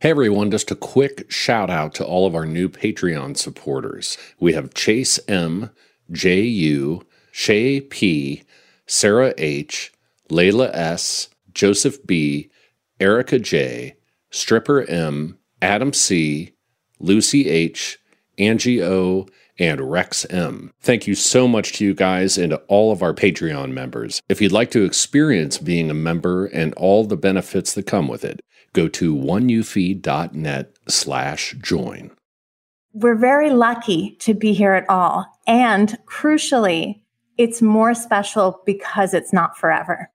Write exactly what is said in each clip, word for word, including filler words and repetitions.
Hey everyone, just a quick shout out to all of our new Patreon supporters. We have Chase M, J U, Shay P, Sarah H, Layla S, Joseph B, Erica J, Stripper M, Adam C, Lucy H, Angie O, and Rex M. Thank you so much to you guys and to all of our Patreon members. If you'd like to experience being a member and all the benefits that come with it, go to oneufeed.net slash join. We're very lucky to be here at all. And crucially, it's more special because it's not forever.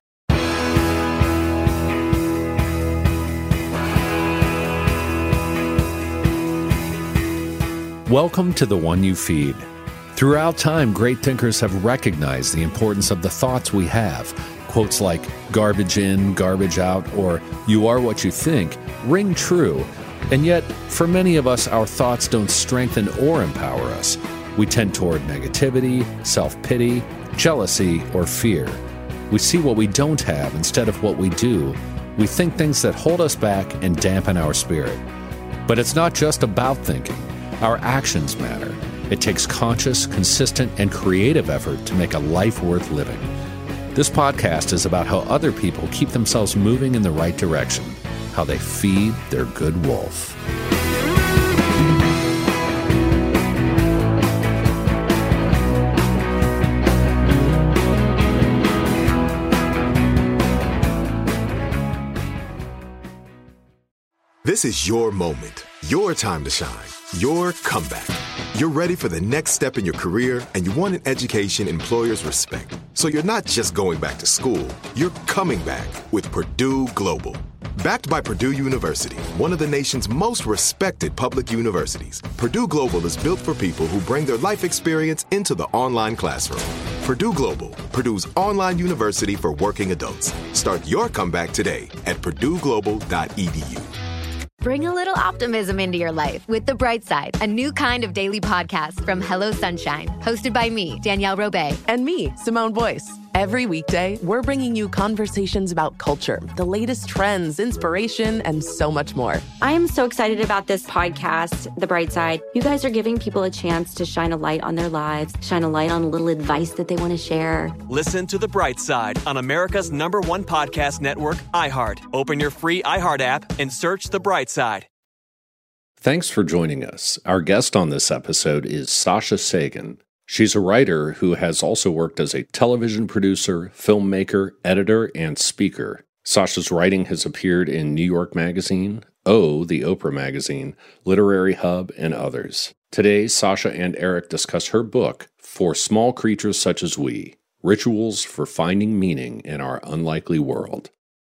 Welcome to the One You Feed. Throughout time, great thinkers have recognized the importance of the thoughts we have. Quotes like garbage in, garbage out, or you are what you think ring true. And yet, for many of us, our thoughts don't strengthen or empower us. We tend toward negativity, self-pity, jealousy, or fear. We see what we don't have instead of what we do. We think things that hold us back and dampen our spirit. But it's not just about thinking. Our actions matter. It takes conscious, consistent, and creative effort to make a life worth living. This podcast is about how other people keep themselves moving in the right direction, how they feed their good wolf. This is your moment, your time to shine, your comeback. You're ready for the next step in your career, and you want an education employers respect. So you're not just going back to school, you're coming back with Purdue Global. Backed by Purdue University, one of the nation's most respected public universities, Purdue Global is built for people who bring their life experience into the online classroom. Purdue Global, Purdue's online university for working adults. Start your comeback today at purdue global dot e d u. Bring a little optimism into your life with The Bright Side, a new kind of daily podcast from Hello Sunshine, hosted by me, Danielle Robay. And me, Simone Boyce. Every weekday, we're bringing you conversations about culture, the latest trends, inspiration, and so much more. I am so excited about this podcast, The Bright Side. You guys are giving people a chance to shine a light on their lives, shine a light on a little advice that they want to share. Listen to The Bright Side on America's number one podcast network, iHeart. Open your free iHeart app and search The Bright Side. Thanks for joining us. Our guest on this episode is Sasha Sagan. She's a writer who has also worked as a television producer, filmmaker, editor, and speaker. Sasha's writing has appeared in New York Magazine, O, the Oprah Magazine, Literary Hub, and others. Today, Sasha and Eric discuss her book, For Small Creatures Such as We, Rituals for Finding Meaning in Our Unlikely World.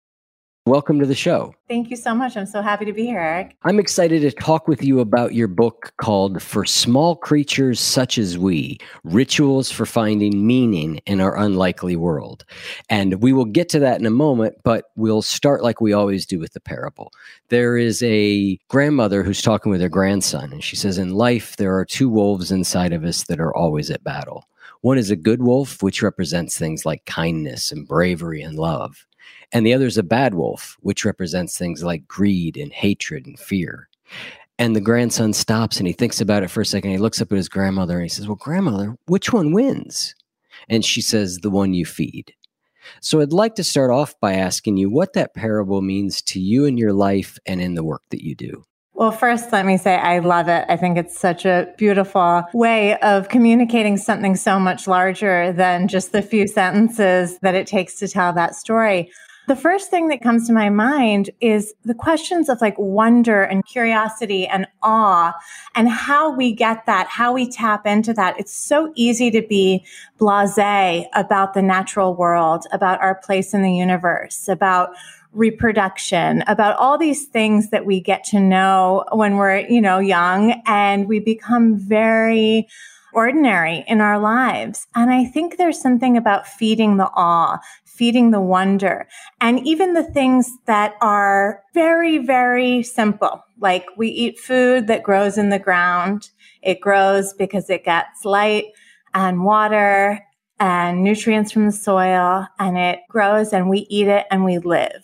Welcome to the show. Thank you so much. I'm so happy to be here, Eric. I'm excited to talk with you about your book called For Small Creatures Such as We, Rituals for Finding Meaning in Our Unlikely World. And we will get to that in a moment, but we'll start like we always do with the parable. There is a grandmother who's talking with her grandson, and she says, in life, there are two wolves inside of us that are always at battle. One is a good wolf, which represents things like kindness and bravery and love. And the other is a bad wolf, which represents things like greed and hatred and fear. And the grandson stops and he thinks about it for a second. He looks up at his grandmother and he says, well, grandmother, which one wins? And she says, the one you feed. So I'd like to start off by asking you what that parable means to you in your life and in the work that you do. Well, first, let me say I love it. I think it's such a beautiful way of communicating something so much larger than just the few sentences that it takes to tell that story. The first thing that comes to my mind is the questions of like wonder and curiosity and awe and how we get that, how we tap into that. It's so easy to be blasé about the natural world, about our place in the universe, about reproduction, about all these things that we get to know when we're, you know, young, and we become very ordinary in our lives. And I think there's something about feeding the awe, feeding the wonder, and even the things that are very, very simple. Like we eat food that grows in the ground. It grows because it gets light and water and nutrients from the soil, and it grows and we eat it and we live.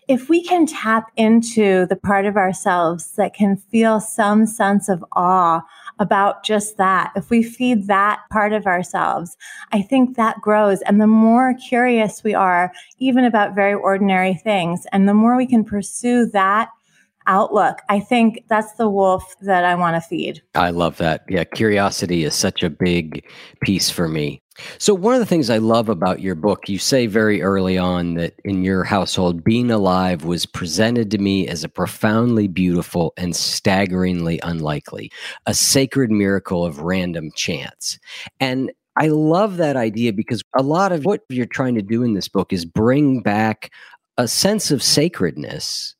if we can tap into the part of ourselves that can feel some sense of awe about just that, if we feed that part of ourselves, I think that grows. And the more curious we are, even about very ordinary things, and the more we can pursue that outlook, I think that's the wolf that I want to feed. I love that. Yeah, curiosity is such a big piece for me. So one of the things I love about your book, you say very early on that in your household, being alive was presented to me as a profoundly beautiful and staggeringly unlikely, a sacred miracle of random chance. And I love that idea because a lot of what you're trying to do in this book is bring back a sense of sacredness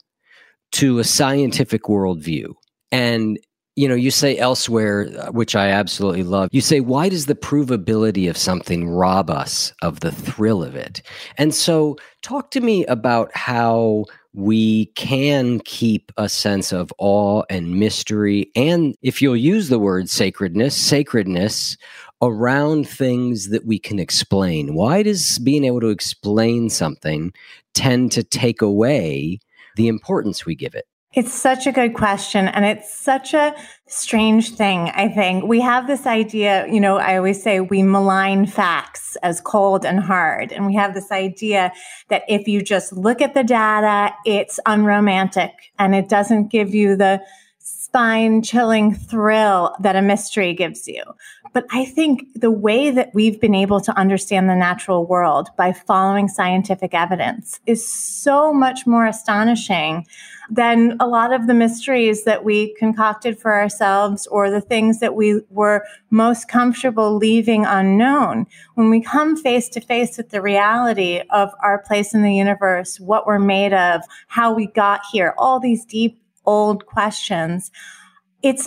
to a scientific worldview. And you know, you say elsewhere, which I absolutely love, you say, why does the provability of something rob us of the thrill of it? And so talk to me about how we can keep a sense of awe and mystery, and if you'll use the word sacredness, sacredness around things that we can explain. Why does being able to explain something tend to take away the importance we give it? It's such a good question. And it's such a strange thing, I think. We have this idea, you know, I always say we malign facts as cold and hard. And we have this idea that if you just look at the data, it's unromantic and it doesn't give you the spine-chilling thrill that a mystery gives you. But I think the way that we've been able to understand the natural world by following scientific evidence is so much more astonishing than a lot of the mysteries that we concocted for ourselves or the things that we were most comfortable leaving unknown. When we come face to face with the reality of our place in the universe, what we're made of, how we got here, all these deep, old questions, it's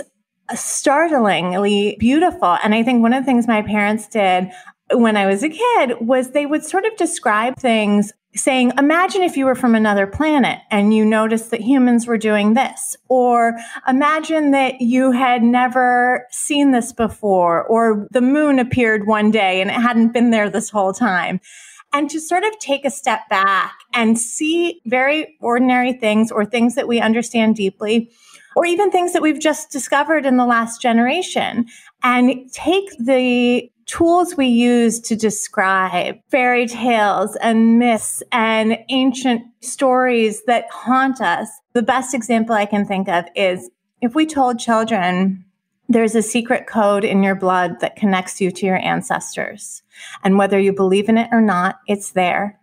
startlingly beautiful. And I think one of the things my parents did when I was a kid was they would sort of describe things saying, imagine if you were from another planet and you noticed that humans were doing this, or imagine that you had never seen this before, or the moon appeared one day and it hadn't been there this whole time. And to sort of take a step back and see very ordinary things or things that we understand deeply, or even things that we've just discovered in the last generation, and take the tools we use to describe fairy tales and myths and ancient stories that haunt us. The best example I can think of is if we told children there's a secret code in your blood that connects you to your ancestors. And whether you believe in it or not, it's there.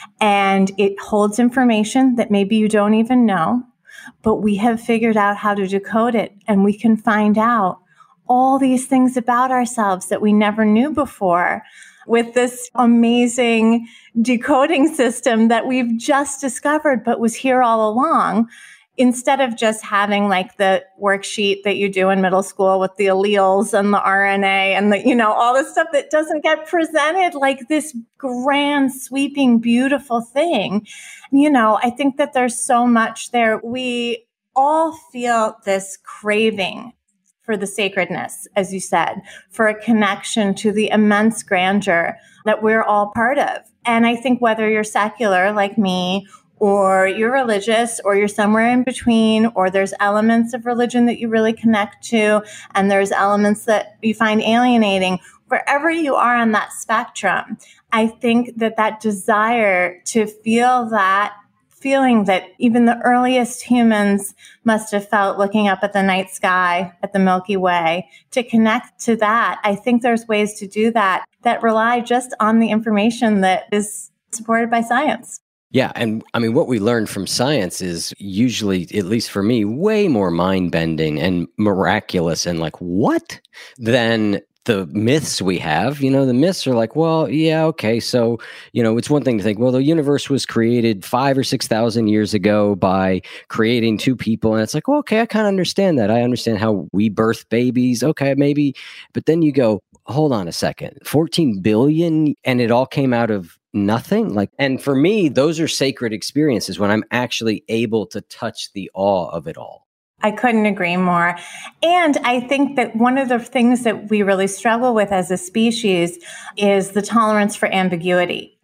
And it holds information that maybe you don't even know, but we have figured out how to decode it. And we can find out all these things about ourselves that we never knew before with this amazing decoding system that we've just discovered, but was here all along. Instead of just having like the worksheet that you do in middle school with the alleles and the R N A and the, you know, all this stuff that doesn't get presented like this grand, sweeping, beautiful thing. You know, I think that there's so much there. We all feel this craving for the sacredness, as you said, for a connection to the immense grandeur that we're all part of. And I think whether you're secular like me, or you're religious, or you're somewhere in between, or there's elements of religion that you really connect to, and there's elements that you find alienating, wherever you are on that spectrum, I think that that desire to feel that feeling that even the earliest humans must have felt looking up at the night sky, at the Milky Way, to connect to that, I think there's ways to do that that rely just on the information that is supported by science. Yeah. And I mean, what we learn from science is usually, at least for me, way more mind-bending and miraculous and like, what? Than the myths we have. You know, the myths are like, well, yeah, okay. So, you know, it's one thing to think, well, the universe was created five or six thousand years ago by creating two people. And it's like, well, okay, I kind of understand that. I understand how we birth babies. Okay, maybe. But then you go, hold on a second, fourteen billion, and it all came out of nothing. Like, and for me, those are sacred experiences when I'm actually able to touch the awe of it all. I couldn't agree more. And I think that one of the things that we really struggle with as a species is the tolerance for ambiguity.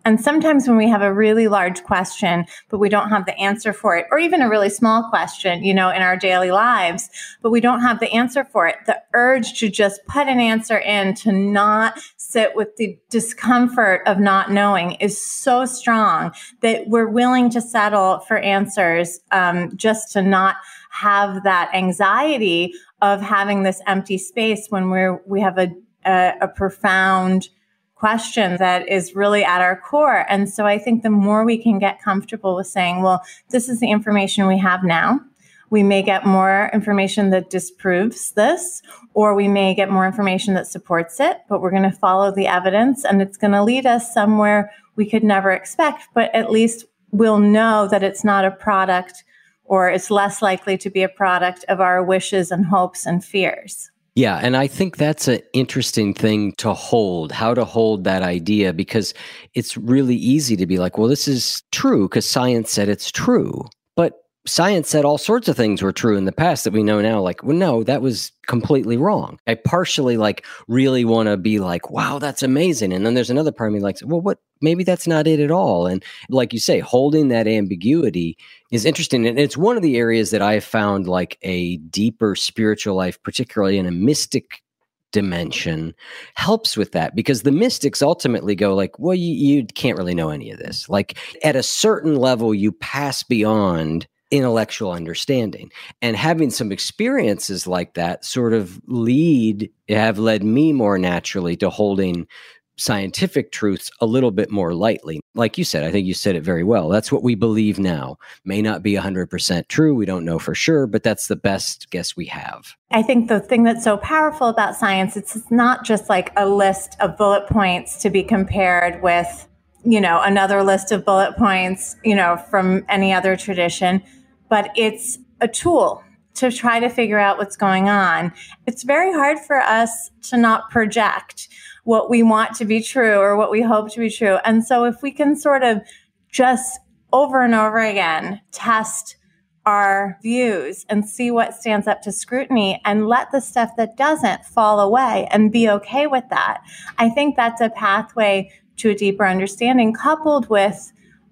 And sometimes when we have a really large question, but we don't have the answer for it, or even a really small question, you know, in our daily lives, but we don't have the answer for it, the urge to just put an answer in, to not sit with the discomfort of not knowing is so strong that we're willing to settle for answers um, just to not have that anxiety of having this empty space when we're we have a a, a profound question that is really at our core. And so I think the more we can get comfortable with saying, well, this is the information we have now. We may get more information that disproves this, or we may get more information that supports it, but we're going to follow the evidence and it's going to lead us somewhere we could never expect, but at least we'll know that it's not a product, or it's less likely to be a product of our wishes and hopes and fears. Yeah, and I think that's an interesting thing to hold, how to hold that idea, because it's really easy to be like, well, this is true because science said it's true. But science said all sorts of things were true in the past that we know now, like, well, no, that was completely wrong. I partially like really want to be like, wow, that's amazing. And then there's another part of me like, well, what, maybe that's not it at all. And like you say, holding that ambiguity is interesting. And it's one of the areas that I have found like a deeper spiritual life, particularly in a mystic dimension, helps with that, because the mystics ultimately go like, well, you, you can't really know any of this. Like at a certain level, you pass beyond intellectual understanding, and having some experiences like that sort of lead, have led me more naturally to holding scientific truths a little bit more lightly. Like you said, I think you said it very well. That's what we believe now. May not be one hundred percent true. We don't know for sure, but that's the best guess we have. I think the thing that's so powerful about science, it's not just like a list of bullet points to be compared with, you know, another list of bullet points, you know, from any other tradition, but it's a tool to try to figure out what's going on. It's very hard for us to not project what we want to be true or what we hope to be true. And so if we can sort of just over and over again test our views and see what stands up to scrutiny and let the stuff that doesn't fall away and be okay with that, I think that's a pathway to a deeper understanding, coupled with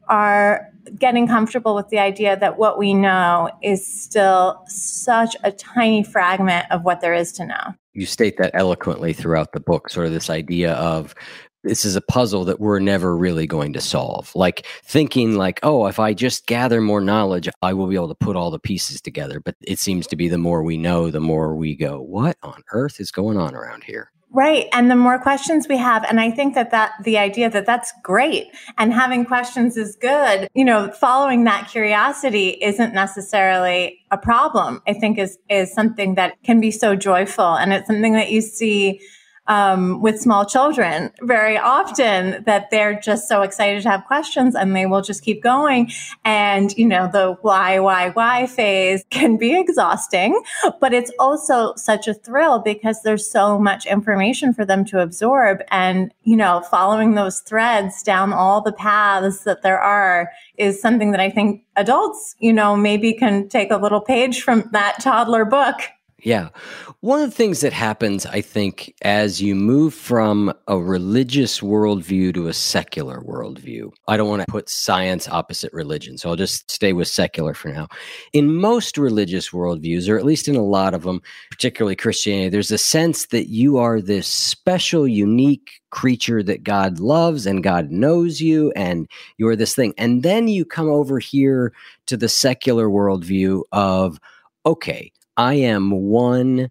our getting comfortable with the idea that what we know is still such a tiny fragment of what there is to know. You state that eloquently throughout the book, sort of this idea of this is a puzzle that we're never really going to solve. Like thinking like, oh, if I just gather more knowledge, I will be able to put all the pieces together. But it seems to be the more we know, the more we go, what on earth is going on around here? Right. And the more questions we have, and I think that, that the idea that that's great and having questions is good, you know, following that curiosity isn't necessarily a problem, I think is, is something that can be so joyful. And it's something that you see um, with small children very often, that they're just so excited to have questions and they will just keep going. And, you know, the why, why, why phase can be exhausting, but it's also such a thrill because there's so much information for them to absorb. And, you know, following those threads down all the paths that there are is something that I think adults, you know, maybe can take a little page from that toddler book. Yeah. One of the things that happens, I think, as you move from a religious worldview to a secular worldview, I don't want to put science opposite religion, so I'll just stay with secular for now. In most religious worldviews, or at least in a lot of them, particularly Christianity, there's a sense that you are this special, unique creature that God loves and God knows you and you're this thing. And then you come over here to the secular worldview of, okay, I am one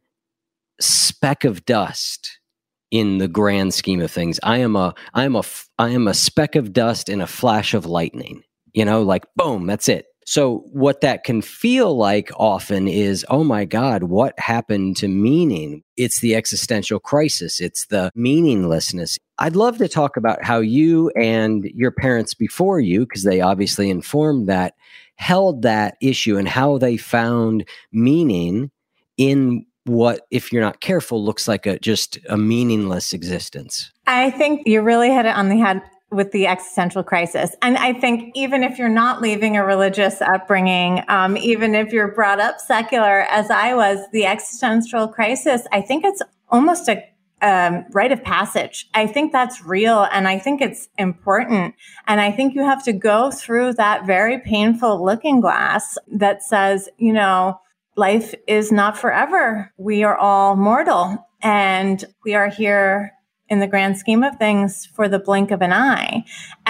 speck of dust in the grand scheme of things. I am a, I am a, I am a speck of dust in a flash of lightning, you know, like boom, that's it. So what that can feel like often is, oh my God, what happened to meaning? It's the existential crisis. It's the meaninglessness. I'd love to talk about how you and your parents before you, because they obviously informed that, held that issue and how they found meaning in what, if you're not careful, looks like a just a meaningless existence. I think you really hit it on the head with the existential crisis. And I think even if you're not leaving a religious upbringing, um, even if you're brought up secular, as I was, the existential crisis, I think it's almost a a rite of passage. I think that's real, and I think it's important. And I think you have to go through that very painful looking glass that says, you know, life is not forever. We are all mortal, and we are here in the grand scheme of things for the blink of an eye.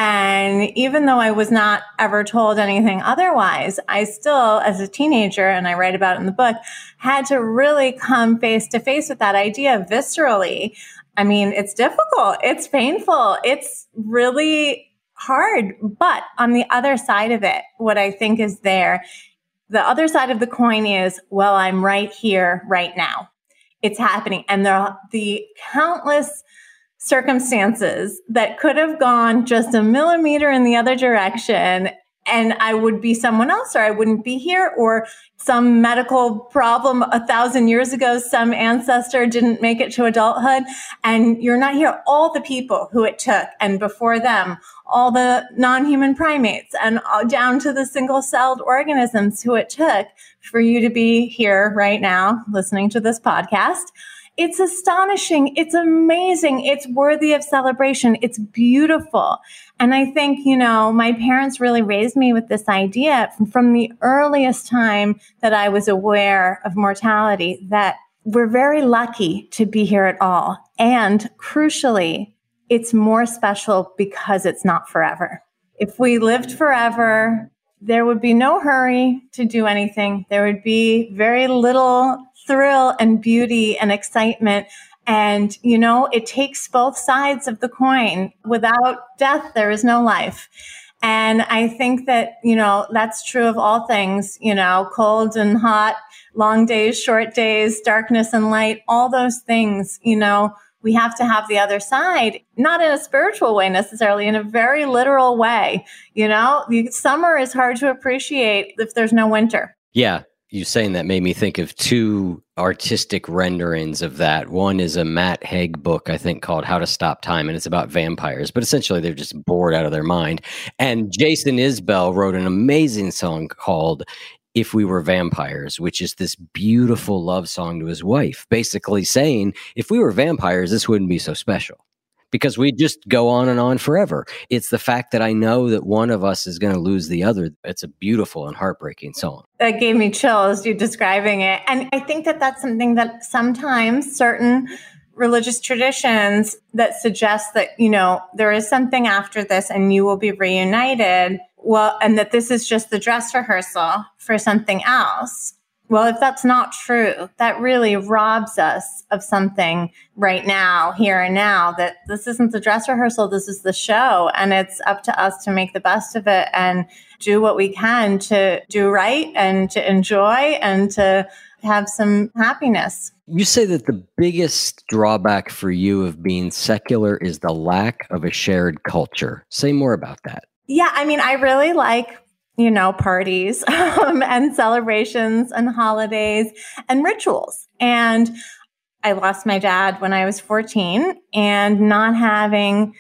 And even though I was not ever told anything otherwise, I still, as a teenager, and I write about it in the book, had to really come face to face with that idea viscerally. I mean, it's difficult. It's painful. It's really hard. But on the other side of it, what I think is there, the other side of the coin is, well, I'm right here, right now. It's happening. And there are the countless circumstances that could have gone just a millimeter in the other direction, and I would be someone else, or I wouldn't be here, or some medical problem a thousand years ago, some ancestor didn't make it to adulthood, and you're not here. All the people who it took, and before them, all the non-human primates, and down to the single-celled organisms who it took for you to be here right now listening to this podcast. It's astonishing. It's amazing. It's worthy of celebration. It's beautiful. And I think, you know, my parents really raised me with this idea from, from the earliest time that I was aware of mortality, that we're very lucky to be here at all. And crucially, it's more special because it's not forever. If we lived forever, there would be no hurry to do anything. There would be very little thrill and beauty and excitement. And, you know, it takes both sides of the coin. Without death, there is no life. And I think that, you know, that's true of all things, you know, cold and hot, long days, short days, darkness and light, all those things, you know, we have to have the other side, not in a spiritual way necessarily, in a very literal way. You know, the summer is hard to appreciate if there's no winter. Yeah. You saying that made me think of two artistic renderings of that. One is a Matt Haig book, I think, called How to Stop Time, and it's about vampires, but essentially they're just bored out of their mind. And Jason Isbell wrote an amazing song called If We Were Vampires, which is this beautiful love song to his wife, basically saying, if we were vampires, this wouldn't be so special. Because we just go on and on forever. It's the fact that I know that one of us is going to lose the other. It's a beautiful and heartbreaking song. That gave me chills, you describing it. And I think that that's something that sometimes certain religious traditions that suggest that, you know, there is something after this and you will be reunited. Well, and that this is just the dress rehearsal for something else. Well, if that's not true, that really robs us of something right now, here and now, that this isn't the dress rehearsal, this is the show. And it's up to us to make the best of it and do what we can to do right and to enjoy and to have some happiness. You say that the biggest drawback for you of being secular is the lack of a shared culture. Say more about that. Yeah, I mean, I really like you know, parties um, and celebrations and holidays and rituals. And I lost my dad when I was fourteen, and not having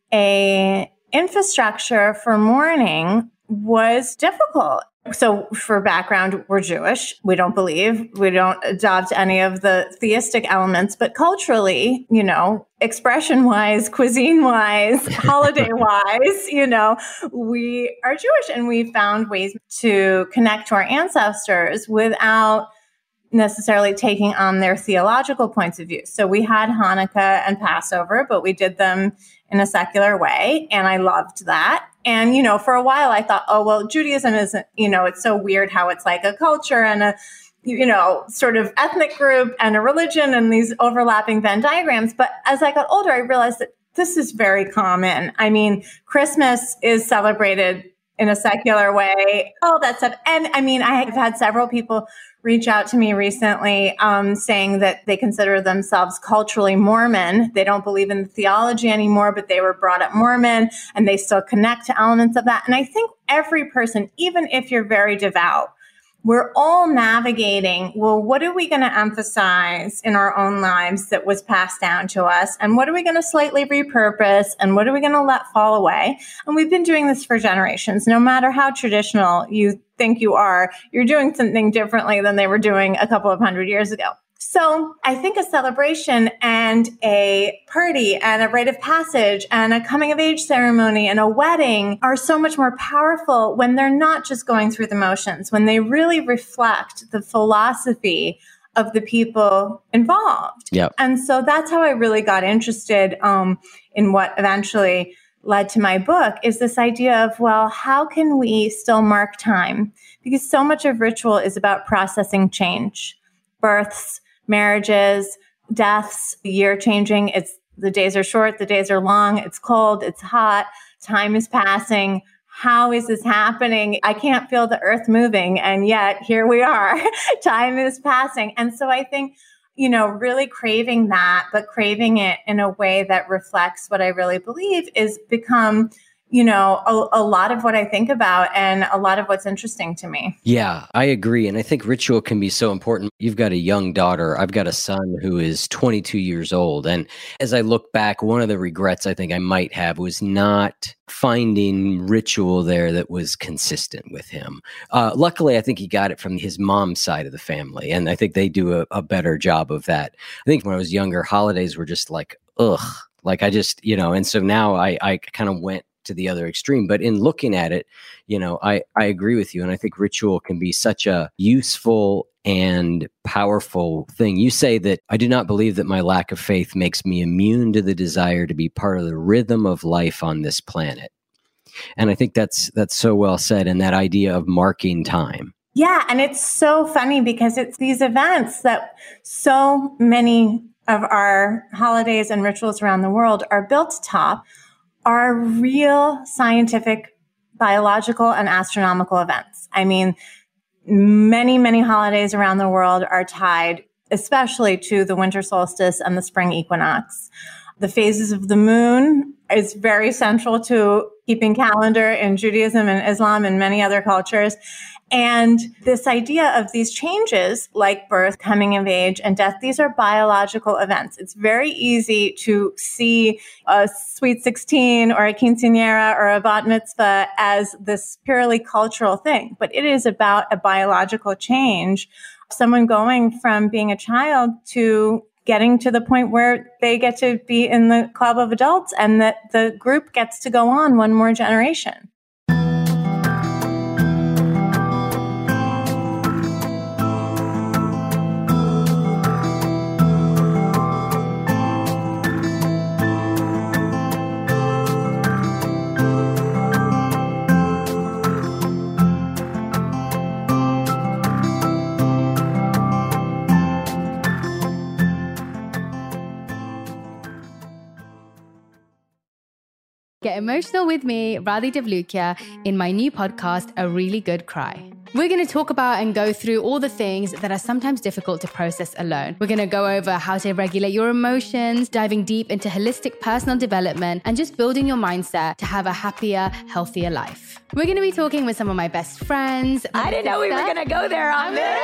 a infrastructure for mourning was difficult. So for background, we're Jewish. We don't believe, we don't adopt any of the theistic elements, but culturally, you know, expression-wise, cuisine-wise, holiday-wise, you know, we are Jewish, and we found ways to connect to our ancestors without necessarily taking on their theological points of view. So we had Hanukkah and Passover, but we did them in a secular way, and I loved that. And, you know, for a while I thought, oh, well, Judaism isn't, you know, it's so weird how it's like a culture and a, you know, sort of ethnic group and a religion and these overlapping Venn diagrams. But as I got older, I realized that this is very common. I mean, Christmas is celebrated in a secular way, all that stuff. And I mean, I have had several people reach out to me recently um, saying that they consider themselves culturally Mormon. They don't believe in theology anymore, but they were brought up Mormon and they still connect to elements of that. And I think every person, even if you're very devout, we're all navigating, well, what are we going to emphasize in our own lives that was passed down to us? And what are we going to slightly repurpose? And what are we going to let fall away? And we've been doing this for generations. No matter how traditional you think you are, you're doing something differently than they were doing a couple of hundred years ago. So I think a celebration and a party and a rite of passage and a coming of age ceremony and a wedding are so much more powerful when they're not just going through the motions, when they really reflect the philosophy of the people involved. Yep. And so that's how I really got interested um, in what eventually led to my book, is this idea of, well, how can we still mark time? Because so much of ritual is about processing change, births, marriages, deaths, the year changing. It's the days are short, the days are long, it's cold, it's hot, time is passing. How is this happening? I can't feel the earth moving. And yet here we are. Time is passing. And so I think, you know, really craving that, but craving it in a way that reflects what I really believe is become, you know, a, a lot of what I think about and a lot of what's interesting to me. Yeah, I agree. And I think ritual can be so important. You've got a young daughter. I've got a son who is twenty-two years old. And as I look back, one of the regrets I think I might have was not finding ritual there that was consistent with him. Uh, luckily, I think he got it from his mom's side of the family. And I think they do a, a better job of that. I think when I was younger, holidays were just like, ugh, like I just, you know, and so now I, I kind of went to the other extreme. But in looking at it, you know, I, I agree with you. And I think ritual can be such a useful and powerful thing. You say that I do not believe that my lack of faith makes me immune to the desire to be part of the rhythm of life on this planet. And I think that's that's so well said. And that idea of marking time. Yeah. And it's so funny because it's these events that so many of our holidays and rituals around the world are built atop are real scientific, biological, and astronomical events. I mean, many, many holidays around the world are tied, especially to the winter solstice and the spring equinox. The phases of the moon is very central to keeping calendar in Judaism and Islam and many other cultures. And this idea of these changes, like birth, coming of age, and death, these are biological events. It's very easy to see a sweet sixteen or a quinceañera or a bat mitzvah as this purely cultural thing, but it is about a biological change. Someone going from being a child to getting to the point where they get to be in the club of adults and that the group gets to go on one more generation. Get emotional with me, Radhi Devlukia, in my new podcast, A Really Good Cry. We're going to talk about and go through all the things that are sometimes difficult to process alone. We're going to go over how to regulate your emotions, diving deep into holistic personal development, and just building your mindset to have a happier, healthier life. We're going to be talking with some of my best friends. I didn't know we were going to go there on this.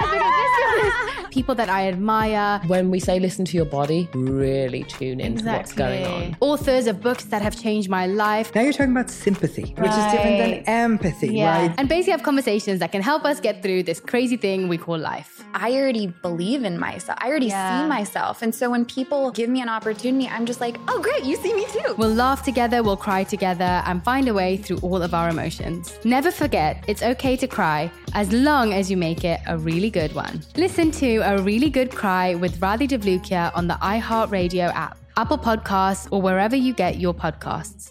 People that I admire. When we say listen to your body, really tune into exactly. what's going on. Authors of books that have changed my life. Now you're talking about sympathy, right. which is different than empathy, yeah. right? And basically have conversations that can help us get through this crazy thing we call life. I already believe in myself. I already yeah. see myself. And so when people give me an opportunity, I'm just like, oh, great, you see me too. We'll laugh together, we'll cry together, and find a way through all of our emotions. Never forget, it's okay to cry as long as you make it a really good one. Listen to A Really Good Cry with Radhi Devlukia on the iHeartRadio app, Apple Podcasts, or wherever you get your podcasts.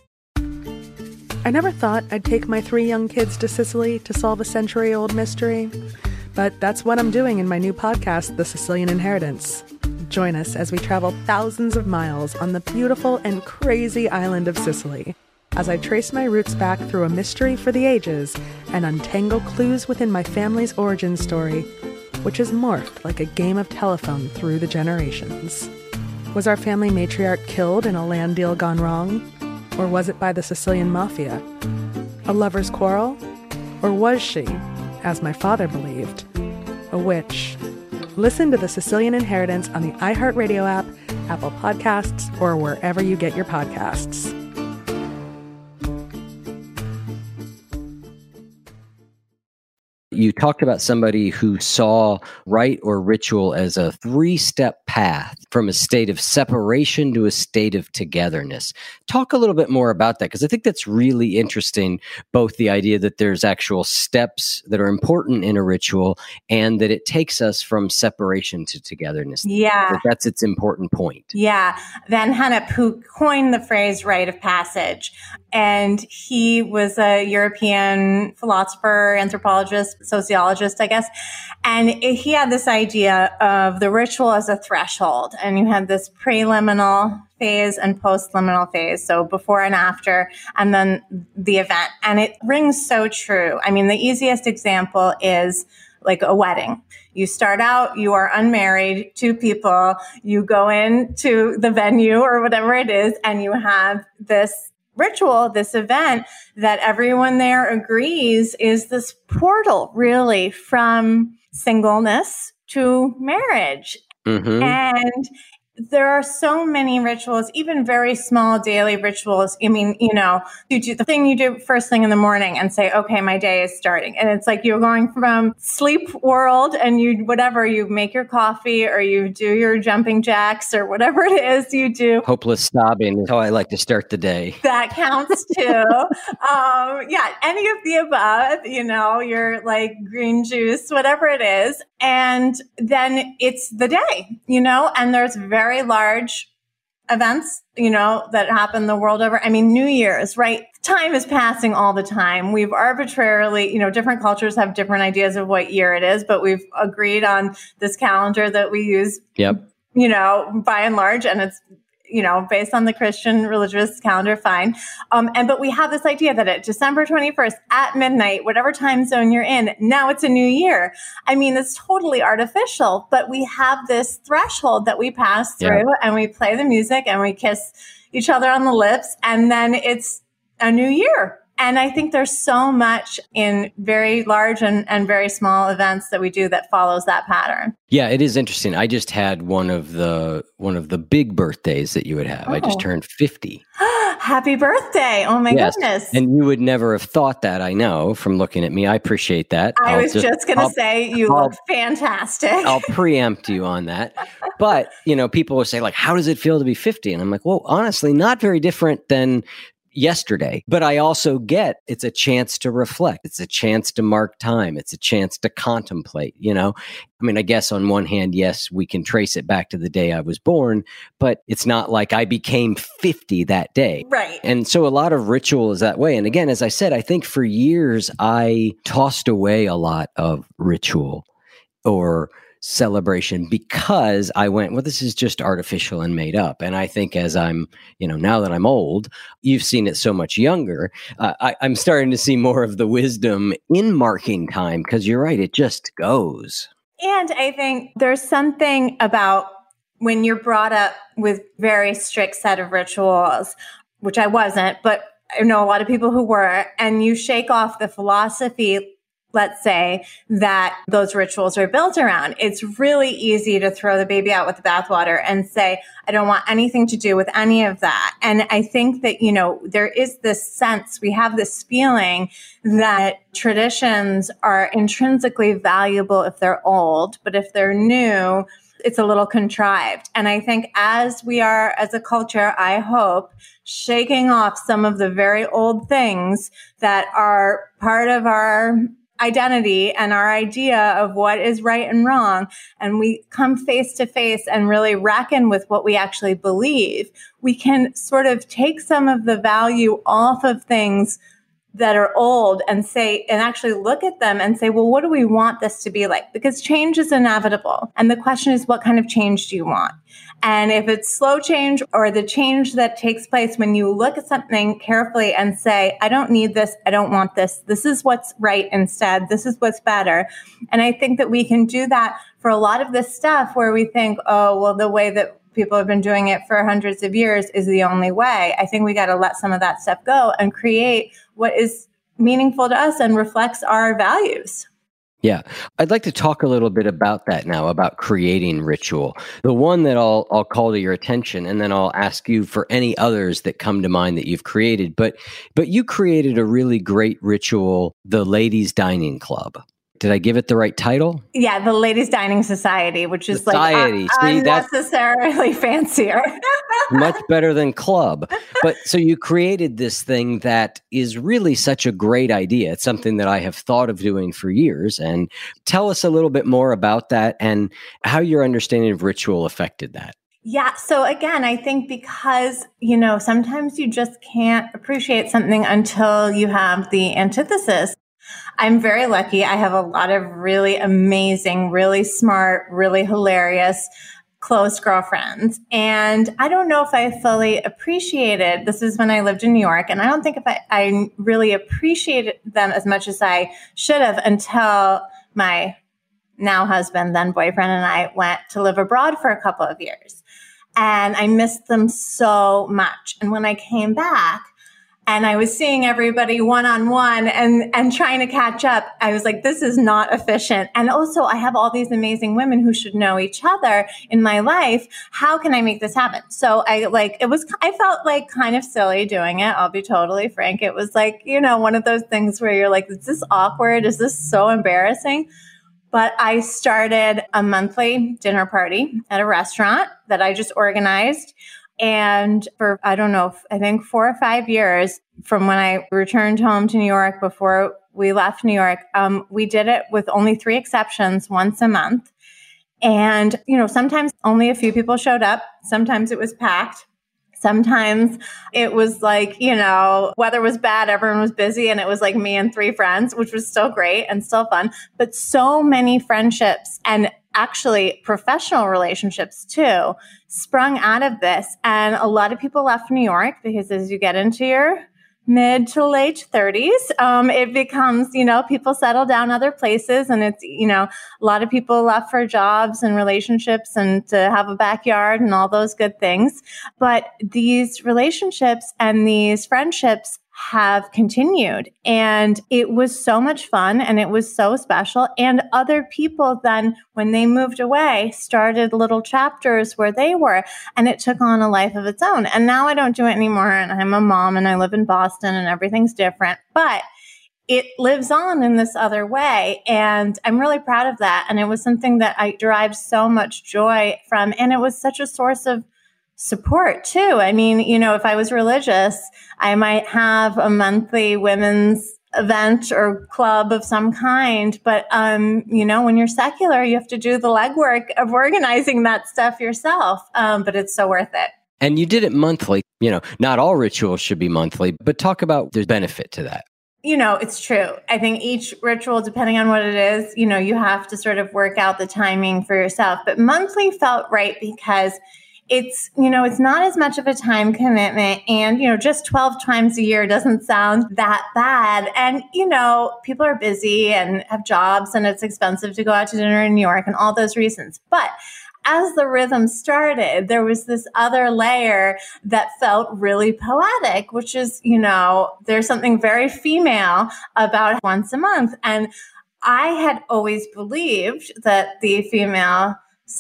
I never thought I'd take my three young kids to Sicily to solve a century-old mystery. But that's what I'm doing in my new podcast, The Sicilian Inheritance. Join us as we travel thousands of miles on the beautiful and crazy island of Sicily, as I trace my roots back through a mystery for the ages and untangle clues within my family's origin story, which has morphed like a game of telephone through the generations. Was our family matriarch killed in a land deal gone wrong? Or was it by the Sicilian mafia? A lover's quarrel? Or was she, as my father believed, a witch? Listen to The Sicilian Inheritance on the iHeartRadio app, Apple Podcasts, or wherever you get your podcasts. you talked about somebody who saw rite or ritual as a three-step path from a state of separation to a state of togetherness. Talk a little bit more about that, because I think that's really interesting, both the idea that there's actual steps that are important in a ritual and that it takes us from separation to togetherness. Yeah. That that's its important point. Yeah. Van Gennep, who coined the phrase rite of passage, and he was a European philosopher, anthropologist, sociologist, I guess. And he had this idea of the ritual as a threshold. And you had this preliminal phase and post-liminal phase. So before and after, and then the event. And it rings so true. I mean, the easiest example is like a wedding. You start out, you are unmarried, two people, you go into the venue or whatever it is, and you have this ritual, this event that everyone there agrees is this portal really from singleness to marriage. Mm-hmm. And there are so many rituals, even very small daily rituals. I mean, you know, you do the thing you do first thing in the morning and say, okay, my day is starting. And it's like you're going from sleep world and you, whatever, you make your coffee or you do your jumping jacks or whatever it is you do. Hopeless sobbing is how I like to start the day. That counts too. um, yeah, any of the above, you know, your like green juice, whatever it is. And then it's the day, you know, and there's very large events, you know, that happen the world over. I mean, New Year's, right? Time is passing all the time. We've arbitrarily, you know, different cultures have different ideas of what year it is, but we've agreed on this calendar that we use, yep. you know, by and large, and it's, you know, based on the Christian religious calendar, fine. Um, and, but we have this idea that at December twenty-first at midnight, whatever time zone you're in, now it's a new year. I mean, it's totally artificial, but we have this threshold that we pass through yeah. and we play the music and we kiss each other on the lips, and then it's a new year. And I think there's so much in very large and, and very small events that we do that follows that pattern. Yeah, it is interesting. I just had one of the one of the big birthdays that you would have. Oh. I just turned fifty. Happy birthday. Oh my yes. goodness. And you would never have thought that, I know, from looking at me. I appreciate that. I I'll was just, just going to say you I'll, look fantastic. I'll preempt you on that. But, you know, people will say, like, how does it feel to be fifty? And I'm like, well, honestly, not very different than yesterday. But I also get it's a chance to reflect. It's a chance to mark time. It's a chance to contemplate, you know? I mean, I guess on one hand, yes, we can trace it back to the day I was born, but it's not like I became fifty that day. Right. And so a lot of ritual is that way. And again, as I said, I think for years I tossed away a lot of ritual or celebration because I went, well, this is just artificial and made up. And I think as I'm, you know, now that I'm old, you've seen it so much younger, uh, I, I'm starting to see more of the wisdom in marking time, because you're right, it just goes. And I think there's something about when you're brought up with very strict set of rituals, which I wasn't, but I know a lot of people who were, and you shake off the philosophy, let's say, that those rituals are built around. It's really easy to throw the baby out with the bathwater and say, I don't want anything to do with any of that. And I think that, you know, there is this sense, we have this feeling that traditions are intrinsically valuable if they're old, but if they're new, it's a little contrived. And I think as we are, as a culture, I hope, shaking off some of the very old things that are part of our identity and our idea of what is right and wrong, and we come face to face and really reckon with what we actually believe, we can sort of take some of the value off of things that are old and say, and actually look at them and say, well, what do we want this to be like? Because change is inevitable. And the question is, what kind of change do you want? And if it's slow change or the change that takes place when you look at something carefully and say, I don't need this, I don't want this, this is what's right instead, this is what's better. And I think that we can do that for a lot of this stuff where we think, oh, well, the way that people have been doing it for hundreds of years is the only way. I think we got to let some of that stuff go and create what is meaningful to us and reflects our values. Yeah. I'd like to talk a little bit about that now, about creating ritual. The one that I'll I'll call to your attention, and then I'll ask you for any others that come to mind that you've created. But but you created a really great ritual, the Ladies Dining Club. Did I give it the right title? Yeah, the Ladies Dining Society, which is Society. like un- See, that's unnecessarily fancier. much better than club. But so you created this thing that is really such a great idea. It's something that I have thought of doing for years. And tell us a little bit more about that and how your understanding of ritual affected that. Yeah. So again, I think because, you know, sometimes you just can't appreciate something until you have the antithesis. I'm very lucky. I have a lot of really amazing, really smart, really hilarious, close girlfriends. And I don't know if I fully appreciated, this is when I lived in New York, and I don't think if I, I really appreciated them as much as I should have until my now husband, then boyfriend, and I went to live abroad for a couple of years. And I missed them so much. And when I came back, and I was seeing everybody one-on-one and, and trying to catch up, I was like, this is not efficient. And also, I have all these amazing women who should know each other in my life. How can I make this happen? So I like, it was, I felt like kind of silly doing it. I'll be totally frank. It was like, you know, one of those things where you're like, is this awkward? Is this so embarrassing? But I started a monthly dinner party at a restaurant that I just organized. And for, I don't know, I think four or five years from when I returned home to New York before we left New York, um, we did it with only three exceptions once a month. And, you know, sometimes only a few people showed up. Sometimes it was packed. Sometimes it was like, you know, weather was bad, everyone was busy, and it was like me and three friends, which was still great and still fun. But so many friendships and actually professional relationships too sprung out of this. And a lot of people left New York because as you get into your mid to late thirties, um, it becomes, you know, people settle down other places, and it's, you know, a lot of people left for jobs and relationships and to have a backyard and all those good things. But these relationships and these friendships have continued, and it was so much fun and it was so special. And other people then, when they moved away, started little chapters where they were, and it took on a life of its own. And now I don't do it anymore, and I'm a mom and I live in Boston and everything's different, but it lives on in this other way. And I'm really proud of that. And it was something that I derived so much joy from. And it was such a source of support too. I mean, you know, if I was religious, I might have a monthly women's event or club of some kind. But, um, you know, when you're secular, you have to do the legwork of organizing that stuff yourself. Um, but it's so worth it. And you did it monthly. You know, not all rituals should be monthly, but talk about the benefit to that. You know, it's true. I think each ritual, depending on what it is, you know, you have to sort of work out the timing for yourself. But monthly felt right because it's, you know, it's not as much of a time commitment, and, you know, just twelve times a year doesn't sound that bad. And, you know, people are busy and have jobs, and it's expensive to go out to dinner in New York and all those reasons. But as the rhythm started, there was this other layer that felt really poetic, which is, you know, there's something very female about once a month. And I had always believed that the female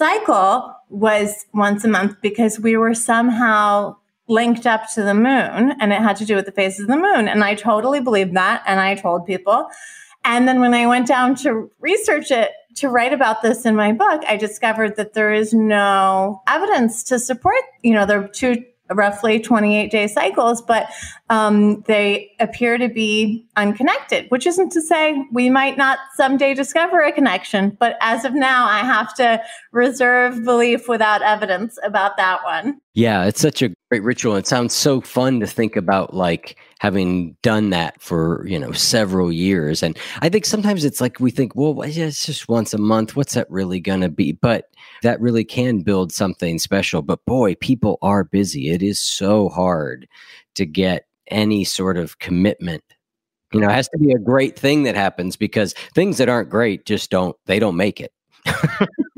cycle was once a month because we were somehow linked up to the moon, and it had to do with the phases of the moon. And I totally believed that, and I told people. And then when I went down to research it, to write about this in my book, I discovered that there is no evidence to support, you know, there are two roughly twenty-eight day cycles, but um, they appear to be unconnected, which isn't to say we might not someday discover a connection. But as of now, I have to reserve belief without evidence about that one. Yeah, it's such a great ritual. It sounds so fun to think about, like having done that for, you know, several years. And I think sometimes it's like we think, well, it's just once a month. What's that really going to be? But that really can build something special. But boy, people are busy. It is so hard to get any sort of commitment. You know, it has to be a great thing that happens, because things that aren't great just don't, they don't make it.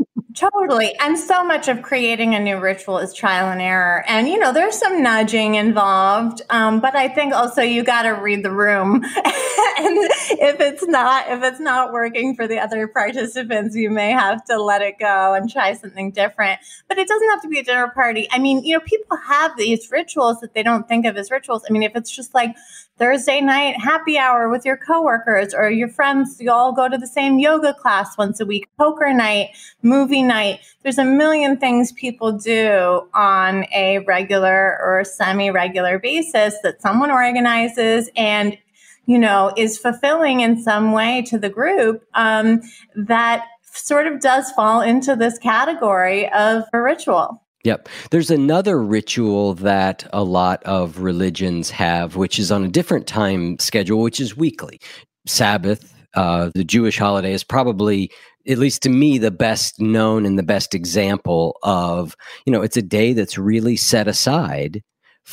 Totally. And so much of creating a new ritual is trial and error. And, you know, there's some nudging involved. Um, but I think also you got to read the room. And if it's not, if it's not working for the other participants, you may have to let it go and try something different. But it doesn't have to be a dinner party. I mean, you know, people have these rituals that they don't think of as rituals. I mean, if it's just like Thursday night happy hour with your coworkers or your friends, you all go to the same yoga class once a week, poker night, movie night. There's a million things people do on a regular or semi-regular basis that someone organizes and, you know, is fulfilling in some way to the group um, that sort of does fall into this category of a ritual. Yep. There's another ritual that a lot of religions have, which is on a different time schedule, which is weekly. Sabbath, uh, the Jewish holiday, is probably, at least to me, the best known and the best example of, you know, it's a day that's really set aside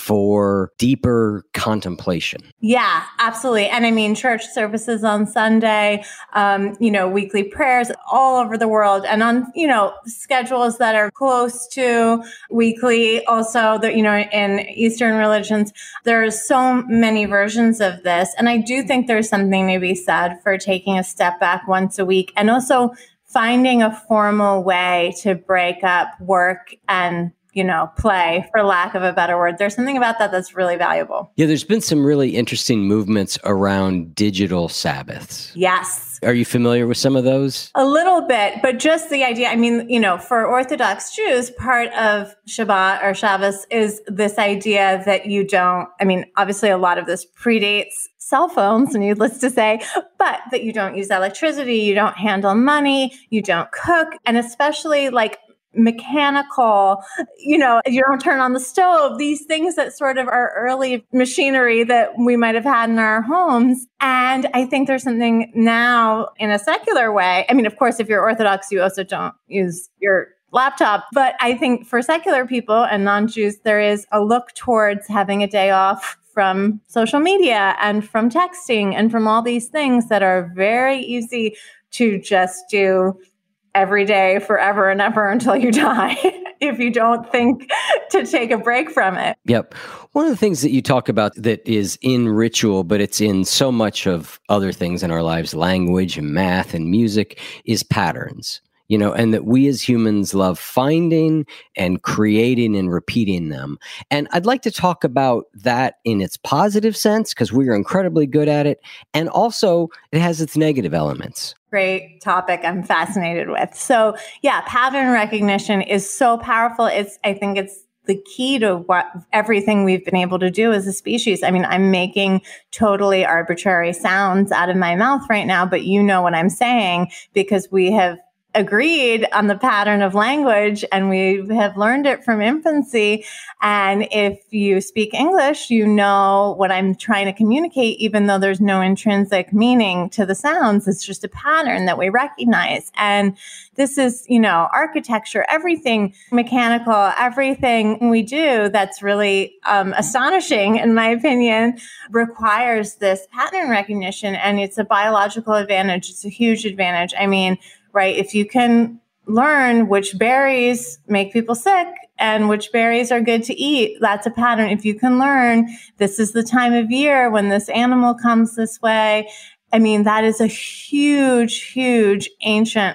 for deeper contemplation. Yeah, absolutely. And I mean, church services on Sunday, um, you know, weekly prayers all over the world and on, you know, schedules that are close to weekly. Also, that, you know, in Eastern religions, there's so many versions of this. And I do think there's something to be said for taking a step back once a week and also finding a formal way to break up work and you know, play, for lack of a better word. There's something about that that's really valuable. Yeah, there's been some really interesting movements around digital Sabbaths. Yes. Are you familiar with some of those? A little bit, but just the idea, I mean, you know, for Orthodox Jews, part of Shabbat or Shabbos is this idea that you don't, I mean, obviously a lot of this predates cell phones, needless to say, but that you don't use electricity, you don't handle money, you don't cook, and especially like mechanical, you know, you don't turn on the stove, these things that sort of are early machinery that we might have had in our homes. And I think there's something now in a secular way. I mean, of course, if you're Orthodox, you also don't use your laptop. But I think for secular people and non-Jews, there is a look towards having a day off from social media and from texting and from all these things that are very easy to just do every day, forever and ever until you die, if you don't think to take a break from it. Yep. One of the things that you talk about that is in ritual, but it's in so much of other things in our lives, language and math and music, is patterns. You know, and that we as humans love finding and creating and repeating them. And I'd like to talk about that in its positive sense, because we are incredibly good at it. And also, it has its negative elements. Great topic I'm fascinated with. So yeah, pattern recognition is so powerful. It's, I think it's the key to what everything we've been able to do as a species. I mean, I'm making totally arbitrary sounds out of my mouth right now, but you know what I'm saying because we have agreed on the pattern of language and we have learned it from infancy. And if you speak English, you know what I'm trying to communicate, even though there's no intrinsic meaning to the sounds. It's just a pattern that we recognize. And this is, you know, architecture, everything mechanical, everything we do that's really um, astonishing, in my opinion, requires this pattern recognition. And it's a biological advantage. It's a huge advantage. I mean, right? If you can learn which berries make people sick and which berries are good to eat, that's a pattern. If you can learn this is the time of year when this animal comes this way, I mean, that is a huge, huge ancient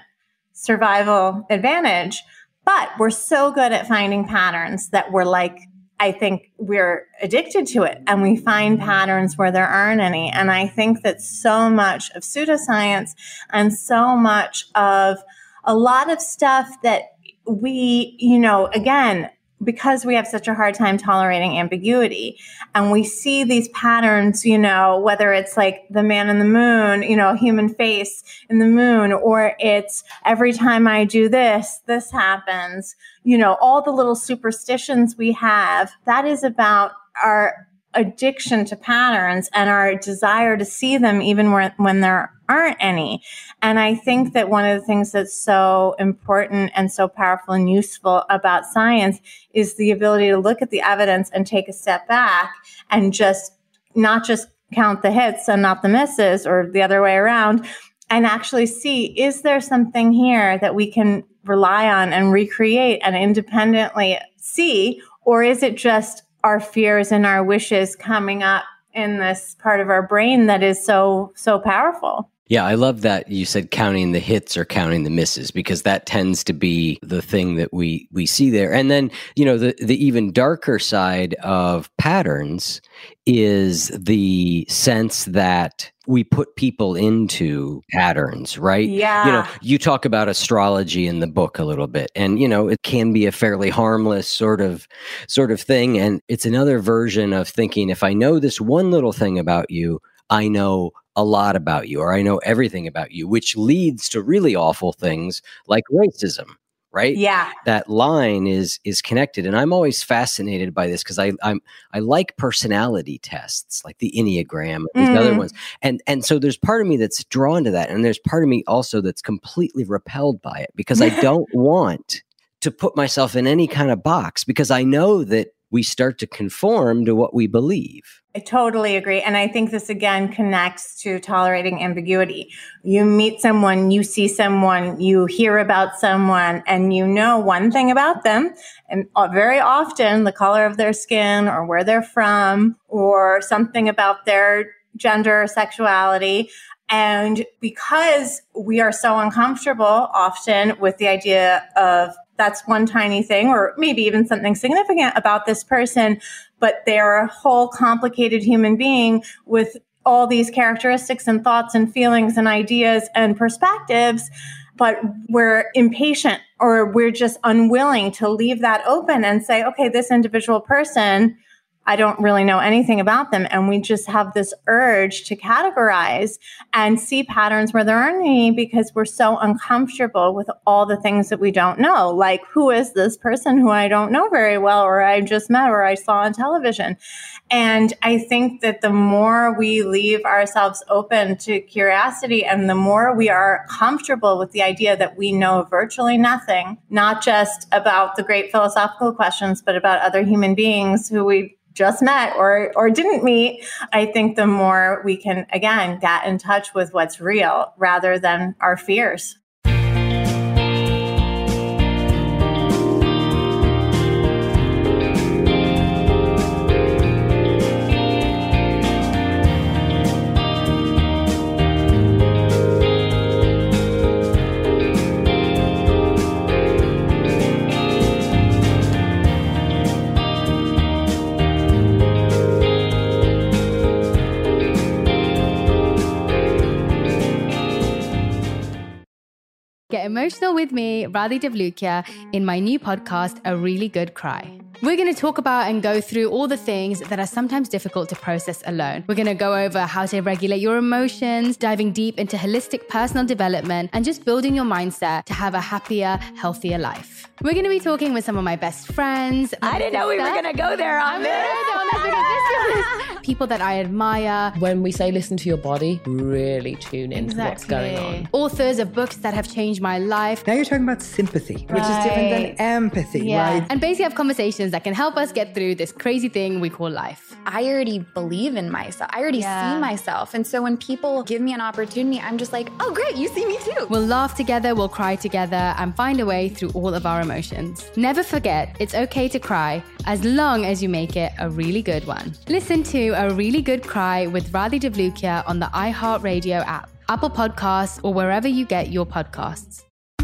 survival advantage. But we're so good at finding patterns that we're like, I think we're addicted to it and we find patterns where there aren't any. And I think that so much of pseudoscience and so much of a lot of stuff that we, you know, again, because we have such a hard time tolerating ambiguity and we see these patterns, you know, whether it's like the man in the moon, you know, human face in the moon, or it's every time I do this, this happens, you know, all the little superstitions we have, that is about our addiction to patterns and our desire to see them even when, when there aren't any. And I think that one of the things that's so important and so powerful and useful about science is the ability to look at the evidence and take a step back and just not just count the hits and not the misses or the other way around, and actually see, is there something here that we can rely on and recreate and independently see? Or is it just our fears and our wishes coming up in this part of our brain that is so, so powerful? Yeah, I love that you said counting the hits or counting the misses, because that tends to be the thing that we we see there. And then, you know, the the even darker side of patterns is the sense that we put people into patterns, right? Yeah. You know, you talk about astrology in the book a little bit, and, you know, it can be a fairly harmless sort of sort of thing. And it's another version of thinking, if I know this one little thing about you, I know a lot about you, or I know everything about you, which leads to really awful things like racism, right? Yeah. That line is is connected. And I'm always fascinated by this because I I'm I like personality tests like the Enneagram and these mm. other ones. And and so there's part of me that's drawn to that. And there's part of me also that's completely repelled by it, because I don't want to put myself in any kind of box, because I know that we start to conform to what we believe. I totally agree. And I think this again connects to tolerating ambiguity. You meet someone, you see someone, you hear about someone, and you know one thing about them. And very often the color of their skin or where they're from or something about their gender or sexuality. And because we are so uncomfortable often with the idea of that's one tiny thing, or maybe even something significant about this person, but they're a whole complicated human being with all these characteristics and thoughts and feelings and ideas and perspectives, but we're impatient or we're just unwilling to leave that open and say, okay, this individual person, I don't really know anything about them. And we just have this urge to categorize and see patterns where there aren't any, because we're so uncomfortable with all the things that we don't know. Like, who is this person who I don't know very well, or I just met, or I saw on television? And I think that the more we leave ourselves open to curiosity and the more we are comfortable with the idea that we know virtually nothing, not just about the great philosophical questions, but about other human beings who we just met or or didn't meet, I think the more we can, again, get in touch with what's real rather than our fears. Get emotional with me, Radhi Devlukia, in my new podcast, A Really Good Cry. We're going to talk about and go through all the things that are sometimes difficult to process alone. We're going to go over how to regulate your emotions, diving deep into holistic personal development, and just building your mindset to have a happier, healthier life. We're going to be talking with some of my best friends. I didn't know we were going to go there on this. People that I admire. When we say listen to your body, really tune into exactly. what's going on. Authors of books that have changed my life. Now you're talking about sympathy, which right. is different than empathy, yeah. right? And basically have conversations that can help us get through this crazy thing we call life. I already believe in myself. I already yeah. see myself. And so when people give me an opportunity, I'm just like, oh, great, you see me too. We'll laugh together, we'll cry together, and find a way through all of our emotions. Never forget, it's okay to cry as long as you make it a really good one. Listen to A Really Good Cry with Radhi Devlukia on the iHeartRadio app, Apple Podcasts, or wherever you get your podcasts.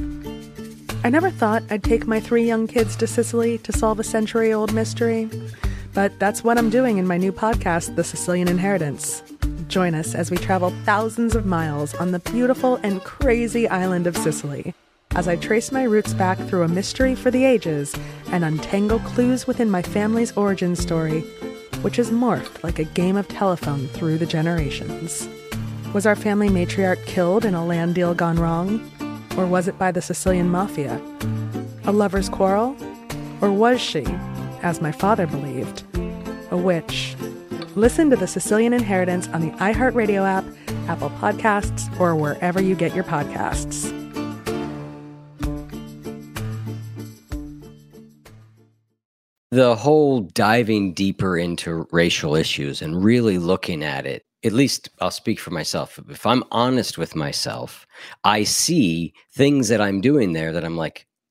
I never thought I'd take my three young kids to Sicily to solve a century-old mystery, but that's what I'm doing in my new podcast, The Sicilian Inheritance. Join us as we travel thousands of miles on the beautiful and crazy island of Sicily, as I trace my roots back through a mystery for the ages and untangle clues within my family's origin story, which has morphed like a game of telephone through the generations. Was our family matriarch killed in a land deal gone wrong? Or was it by the Sicilian mafia? A lover's quarrel? Or was she, as my father believed, a witch? Listen to The Sicilian Inheritance on the iHeartRadio app, Apple Podcasts, or wherever you get your podcasts. The whole diving deeper into racial issues and really looking at it, at least I'll speak for myself. If I'm honest with myself, I see things that I'm doing there that I'm like,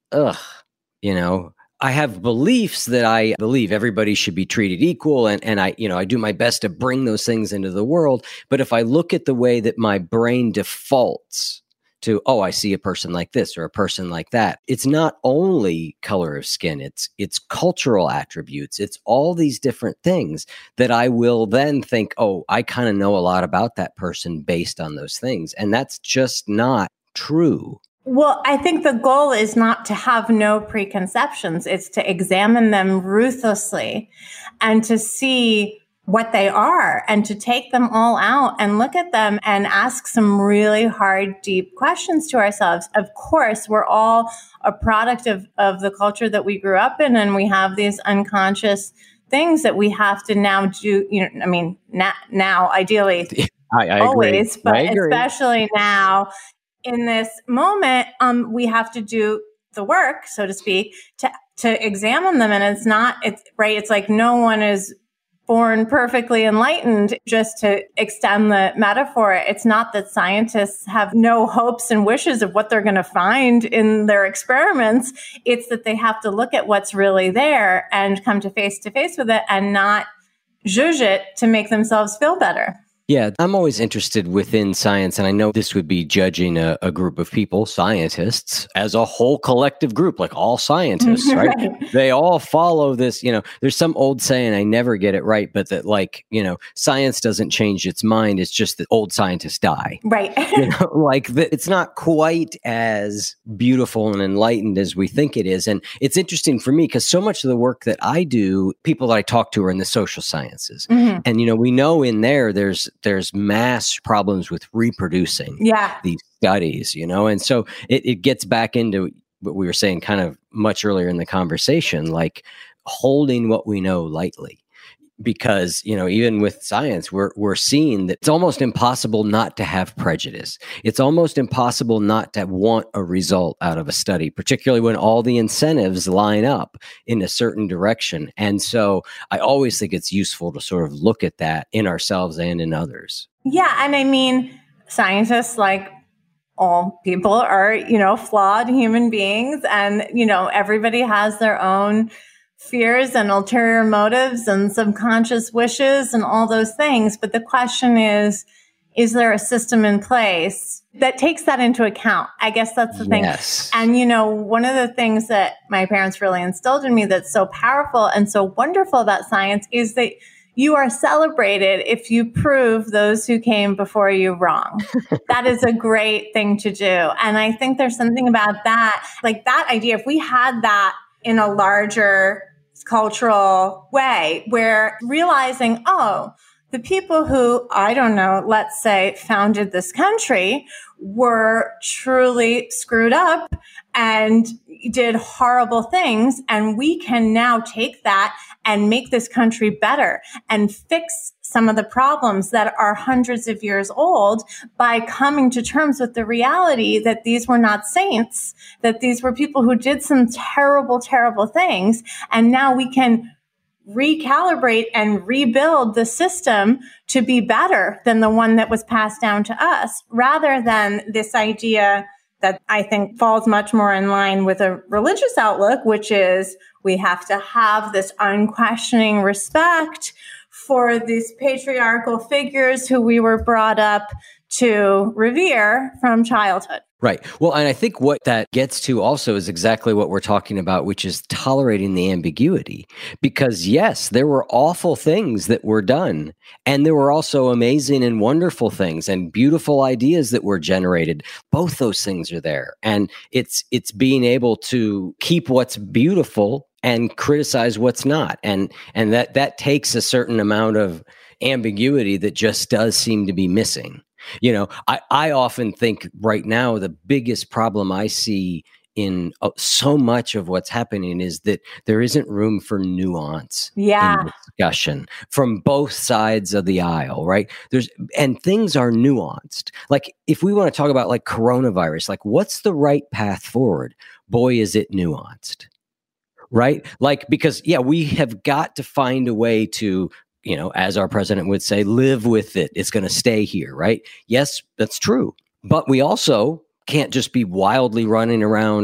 ugh, you know, I have beliefs that I believe everybody should be treated equal. And, and I, you know, I do my best to bring those things into the world. But if I look at the way that my brain defaults to, oh, I see a person like this or a person like that, it's not only color of skin, it's, it's cultural attributes. It's all these different things that I will then think, oh, I kind of know a lot about that person based on those things. And that's just not true. Well, I think the goal is not to have no preconceptions. It's to examine them ruthlessly and to see what they are and to take them all out and look at them and ask some really hard, deep questions to ourselves. Of course, we're all a product of, of the culture that we grew up in, and we have these unconscious things that we have to now do. You know, I mean, now, now ideally, I, I always, agree. but I agree. especially now, in this moment, um, we have to do the work, so to speak, to to examine them. And it's not, it's right. It's like no one is born perfectly enlightened. Just to extend the metaphor, it's not that scientists have no hopes and wishes of what they're going to find in their experiments. It's that they have to look at what's really there and come to face to face with it and not judge it to make themselves feel better. Yeah, I'm always interested within science, and I know this would be judging a, a group of people, scientists, as a whole collective group, like all scientists, right? right? They all follow this, you know, there's some old saying, I never get it right, but that like, you know, science doesn't change its mind. It's just that old scientists die. Right. you know, like the, it's not quite as beautiful and enlightened as we think it is. And it's interesting for me because so much of the work that I do, people that I talk to are in the social sciences. Mm-hmm. And, you know, we know in there, there's there's mass problems with reproducing yeah. these studies, you know? And so it, it gets back into what we were saying kind of much earlier in the conversation, like holding what we know lightly. Because, you know, even with science, we're we're seeing that it's almost impossible not to have prejudice. It's almost impossible not to want a result out of a study, particularly when all the incentives line up in a certain direction. And so I always think it's useful to sort of look at that in ourselves and in others. Yeah. And I mean, scientists, like all people, are, you know, flawed human beings. And, you know, everybody has their own fears and ulterior motives and subconscious wishes and all those things. But the question is, is there a system in place that takes that into account? I guess that's the yes. thing. And, you know, one of the things that my parents really instilled in me that's so powerful and so wonderful about science is that you are celebrated if you prove those who came before you wrong. That is a great thing to do. And I think there's something about that, like that idea, if we had that in a larger cultural way, where realizing, oh, the people who, I don't know, let's say founded this country were truly screwed up and did horrible things. And we can now take that and make this country better and fix some of the problems that are hundreds of years old by coming to terms with the reality that these were not saints, that these were people who did some terrible, terrible things. And now we can recalibrate and rebuild the system to be better than the one that was passed down to us, rather than this idea that I think falls much more in line with a religious outlook, which is we have to have this unquestioning respect for these patriarchal figures who we were brought up to revere from childhood. Right. Well, and I think what that gets to also is exactly what we're talking about, which is tolerating the ambiguity. Because yes, there were awful things that were done, and there were also amazing and wonderful things and beautiful ideas that were generated. Both those things are there. And it's it's being able to keep what's beautiful and criticize what's not. And and that that takes a certain amount of ambiguity that just does seem to be missing. You know, I, I often think right now the biggest problem I see in uh, so much of what's happening is that there isn't room for nuance yeah. in discussion from both sides of the aisle, right? There's and things are nuanced. Like if we want to talk about like coronavirus, like what's the right path forward? Boy, is it nuanced, right? Like because, yeah, we have got to find a way to, you know, as our president would say, live with it. It's going to stay here, right? Yes, that's true. But we also can't just be wildly running around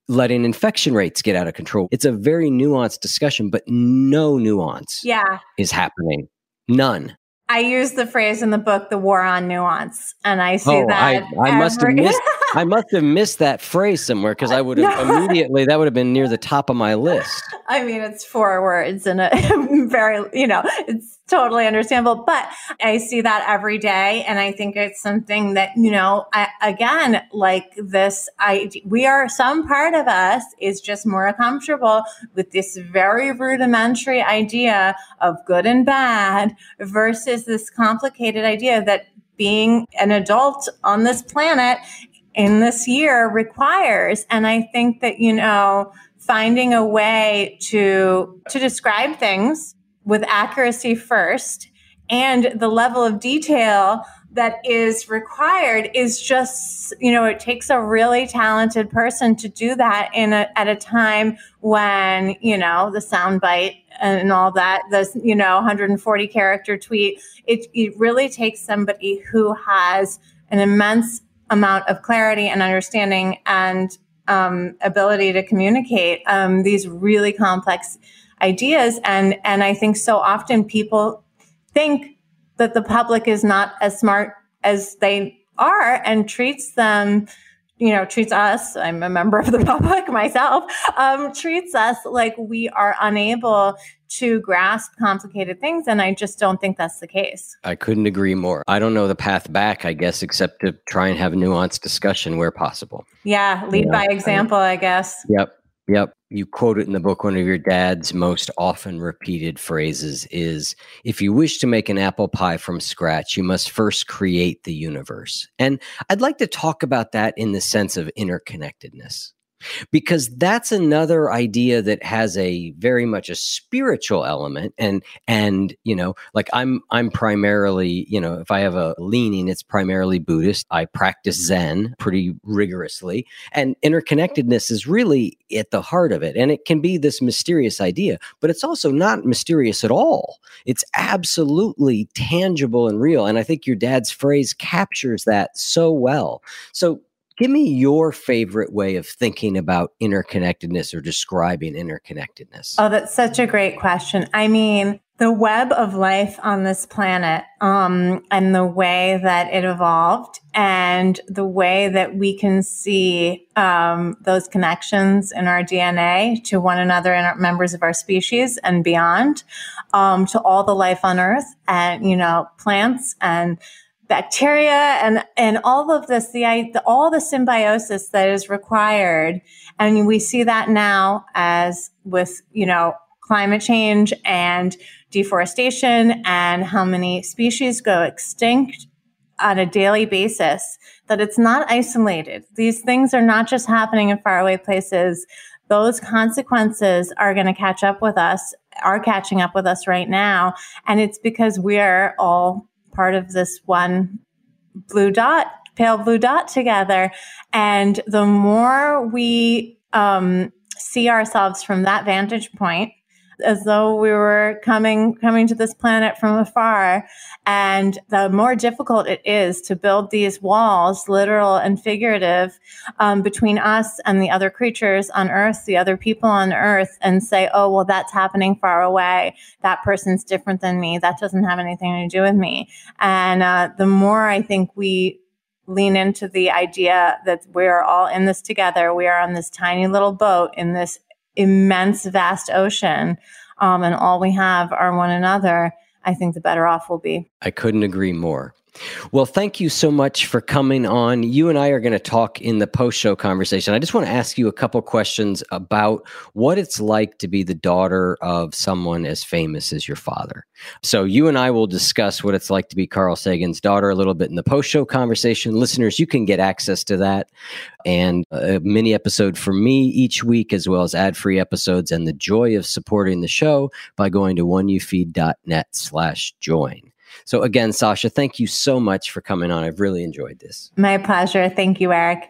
letting infection rates get out of control. It's a very nuanced discussion, but no nuance yeah. is happening. None. I use the phrase in the book, the war on nuance. And I see oh, that. I, I every- must have missed I must have missed that phrase somewhere because I would have no. immediately, that would have been near the top of my list. I mean, it's four words and a very, you know, it's totally understandable. But I see that every day. And I think it's something that, you know, I, again, like this, I, we are, some part of us is just more comfortable with this very rudimentary idea of good and bad versus this complicated idea that being an adult on this planet in this year requires. And I think that, you know, finding a way to, to describe things with accuracy first and the level of detail that is required is just, you know, it takes a really talented person to do that in a, at a time when, you know, the soundbite and all that, this, you know, one hundred forty character tweet, it, it really takes somebody who has an immense amount of clarity and understanding and um, ability to communicate um, these really complex ideas. And, and I think so often people think that the public is not as smart as they are and treats them, you know, treats us, I'm a member of the public myself, um, treats us like we are unable to grasp complicated things. And I just don't think that's the case. I couldn't agree more. I don't know the path back, I guess, except to try and have a nuanced discussion where possible. Yeah, lead you know, by example, I, I guess. Yep. Yep. You quote it in the book. One of your dad's most often repeated phrases is, if you wish to make an apple pie from scratch, you must first create the universe. And I'd like to talk about that in the sense of interconnectedness, because that's another idea that has a very much a spiritual element. And, and, you know, like I'm, I'm primarily, you know, if I have a leaning, it's primarily Buddhist. I practice Zen pretty rigorously, and interconnectedness is really at the heart of it. And it can be this mysterious idea, but it's also not mysterious at all. It's absolutely tangible and real. And I think your dad's phrase captures that so well. So give me your favorite way of thinking about interconnectedness or describing interconnectedness. Oh, that's such a great question. I mean, the web of life on this planet, um, and the way that it evolved and the way that we can see um, those connections in our D N A to one another and our members of our species and beyond, um, to all the life on Earth and, you know, plants and bacteria and, and all of this, the, the, all the symbiosis that is required. And we see that now as with, you know, climate change and deforestation and how many species go extinct on a daily basis, that it's not isolated. These things are not just happening in faraway places. Those consequences are going to catch up with us, are catching up with us right now. And it's because we're all part of this one blue dot, pale blue dot together. And the more we um, see ourselves from that vantage point, as though we were coming coming to this planet from afar, and the more difficult it is to build these walls, literal and figurative, um, between us and the other creatures on Earth, the other people on Earth, and say, oh, well, that's happening far away. That person's different than me. That doesn't have anything to do with me. And uh, the more I think we lean into the idea that we're all in this together, we are on this tiny little boat in this immense, vast ocean, um, and all we have are one another, I think the better off we'll be. I couldn't agree more. Well, thank you so much for coming on. You and I are going to talk in the post-show conversation. I just want to ask you a couple questions about what it's like to be the daughter of someone as famous as your father. So you and I will discuss what it's like to be Carl Sagan's daughter a little bit in the post-show conversation. Listeners, you can get access to that and a mini episode from me each week, as well as ad-free episodes and the joy of supporting the show by going to oneyoufeed.net slash join. So again, Sasha, thank you so much for coming on. I've really enjoyed this. My pleasure. Thank you, Eric.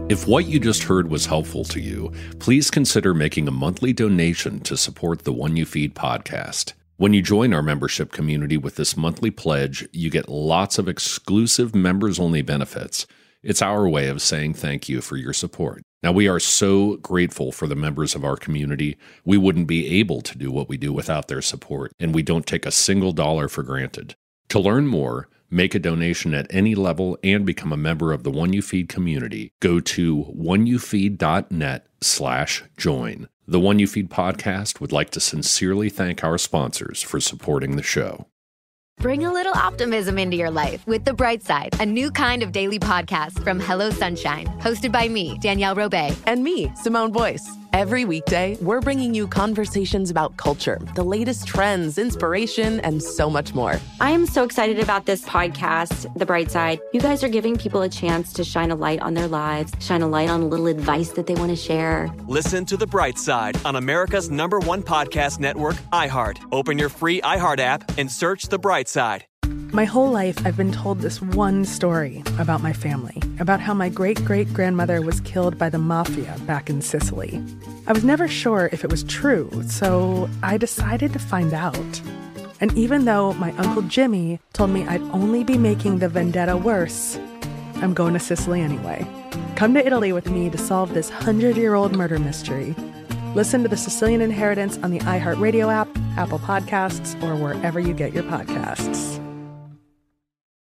If what you just heard was helpful to you, please consider making a monthly donation to support the One You Feed podcast. When you join our membership community with this monthly pledge, you get lots of exclusive members-only benefits. It's our way of saying thank you for your support. Now, we are so grateful for the members of our community. We wouldn't be able to do what we do without their support, and we don't take a single dollar for granted. To learn more, make a donation at any level, and become a member of the One You Feed community, go to oneyoufeed.net slash join. The One You Feed podcast would like to sincerely thank our sponsors for supporting the show. Bring a little optimism into your life with The Bright Side, a new kind of daily podcast from Hello Sunshine, hosted by me, Danielle Robay. And me, Simone Boyce. Every weekday, we're bringing you conversations about culture, the latest trends, inspiration, and so much more. I am so excited about this podcast, The Bright Side. You guys are giving people a chance to shine a light on their lives, shine a light on a little advice that they want to share. Listen to The Bright Side on America's number one podcast network, iHeart. Open your free iHeart app and search The Bright Side. My whole life, I've been told this one story about my family, about how my great-great-grandmother was killed by the mafia back in Sicily. I was never sure if it was true, so I decided to find out. And even though my Uncle Jimmy told me I'd only be making the vendetta worse, I'm going to Sicily anyway. Come to Italy with me to solve this hundred-year-old murder mystery. Listen to The Sicilian Inheritance on the iHeartRadio app, Apple Podcasts, or wherever you get your podcasts.